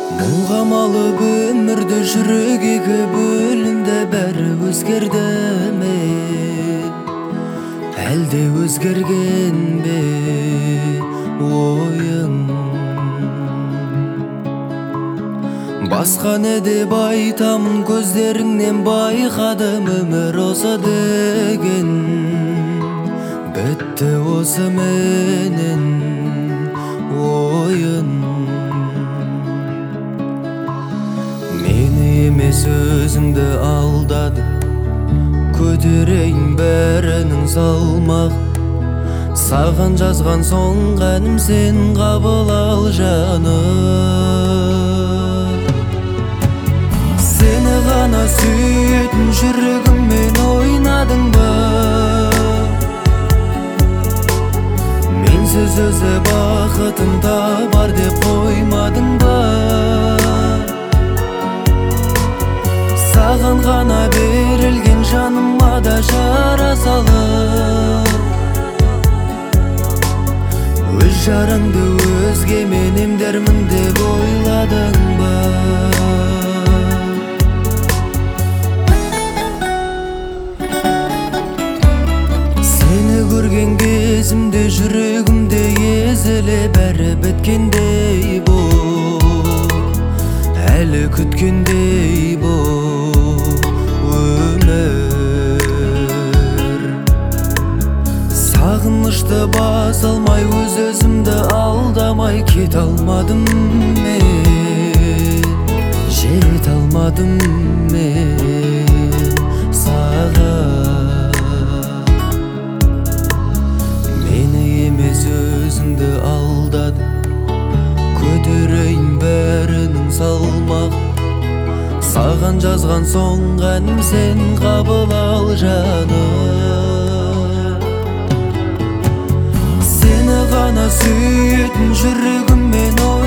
Муңга малып өмүрдө жүрөк эки бөлүндө бәрі өзгердіме? Әлде өзгерген бе ойың? Басқа не деп айтамын, көздеріңнен байқадым өмір осы деген. Бітті осы менен ойын. Мені емес өзіңді алдадың, көтерейін бәрінің салмақ. Саған жазған соңғы әнім, сен қабыл ал жаным. Сені ғана сүйетін жүрегіммен ойнадың ба? Менсіз өзі бақытын табар деп қоймадың ба? Саған ғана берілген жаныма да жара салып, өз жараңды өзгемен емдермін деп ойладың ба? Сені көрген кезімде жүрегімде езіле бәрі біткендей боп, әлі күткендей боп өмір. Сағынышты баса алмай, өз-өзімді алдамай кете алмадым мен, жете алмадым мен саған. Мені емес өзіңді алдадың, көтерейін бәрінің салмақ. Саған жазған соңғы әнім, сен қабыл ал жаным. Сені ғана сүйетін жүрегіммен